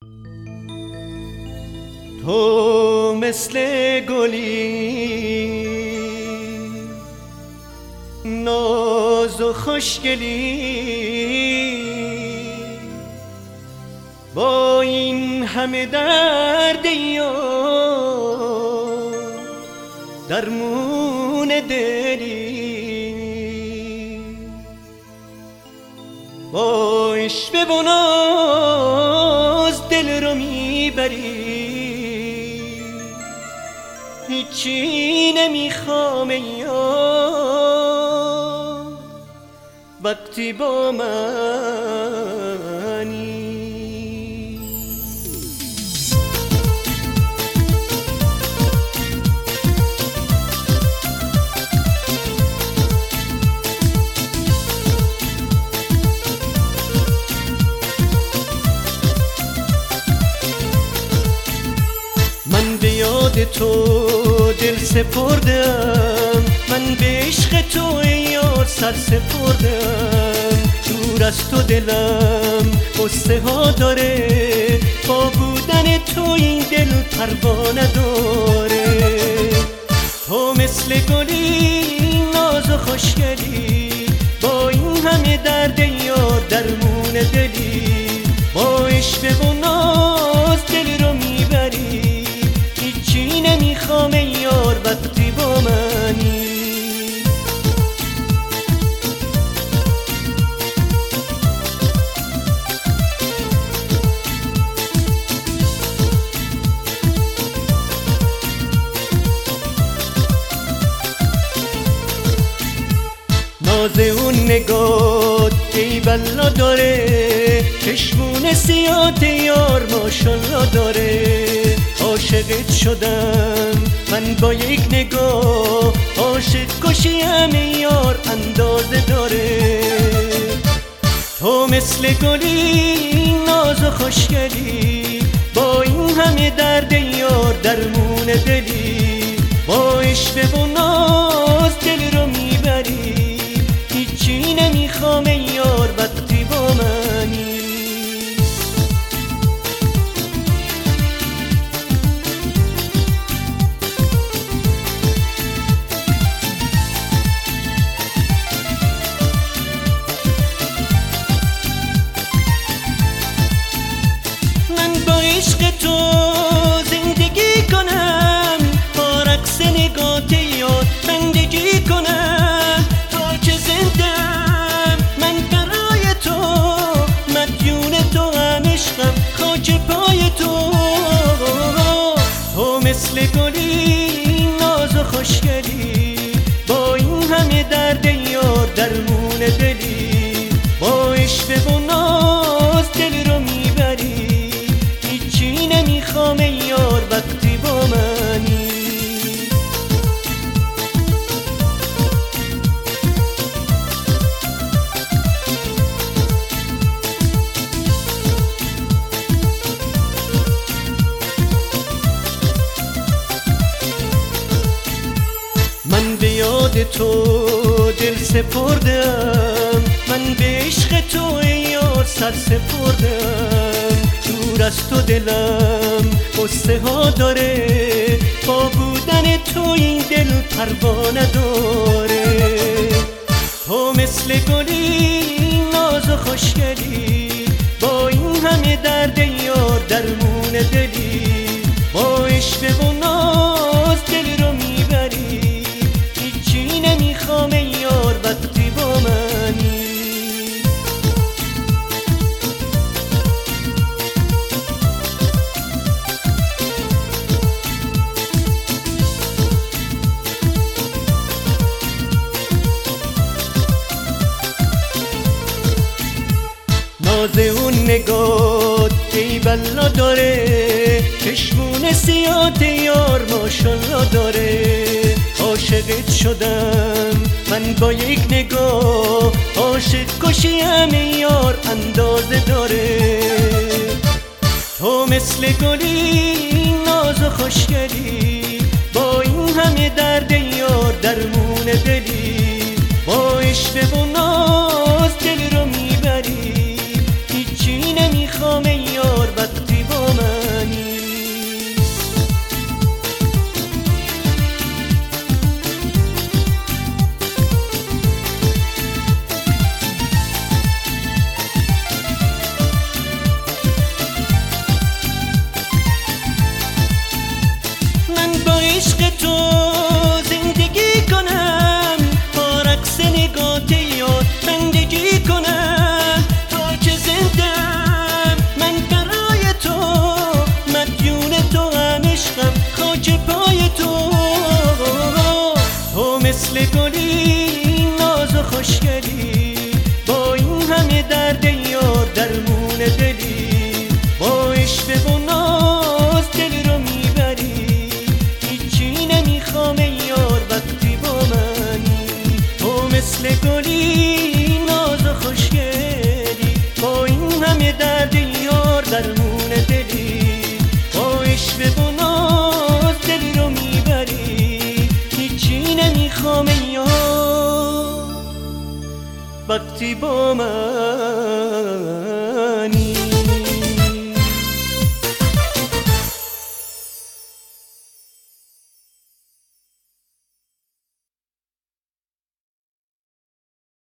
تو مثل گلی ناز و خوشگلی، با این همه درد یار درمون دلی، با عشق و ناز دل رو میبری، هیچی نمیخوام یار وقتی با منی. من به یاد تو دل سپردم، من به عشق تو یار سر سپردم. دور از تو دلم قصه ها داره، با بودن تو این دل پروا نداره. تو مثل گلی ناز و خوشگلی، با این همه درد یار درمون دلی، با عشق و ناز دل رو میبری، هیچی نمیخوام یار وقتی با منی. ناز اون نگاه ای بلا داره، چشمون سیاه یار ماشالله داره. عاشقت شدم من با یک نگاه، عاشق کشیم یار اندازه داره. تو مثل گلی ناز و خوشگلی، با این همه درد یار درمون دلی، با عشق و ناز دل رو میبری، هیچی نمیخوام یار وقتی با منی. من با عشق تو زندگی کنم، با رقص نگات یار بندگی کنم، تا که زندم من برای تو، مدیون تو هم عشقم خاک پای تو. تو مثل گلی ناز و خوشگلی، با این همه درد یار درمون دلی، با عشق و ناز دل رو میبری، هیچی نمیخوام یار وقتی با منی. من به یاد تو دل سپردم، من به عشق تو یار سر سپردم. دور از تو دلم قصه ها داره، با بودن تو این دل پروا نداره. تو مثل گلی ناز و خوشگلی، با این همه درد یار درمون دلی، با عشق و ناز دل رو میبری، هیچی نمیخوام یار وقتی با منی. ناز اون نگاه ای بلا داره، چشمون سیاه یار ماشالله داره. عاشقت شدم من با یک نگاه، عاشق کشیم یار اندازه داره. تو مثل گلی ناز و خوشگلی، با این همه درد یار درمون دلی، با عشق و ناز دل رو میبری، هیچی نمیخوام یار وقتی با وقتی با من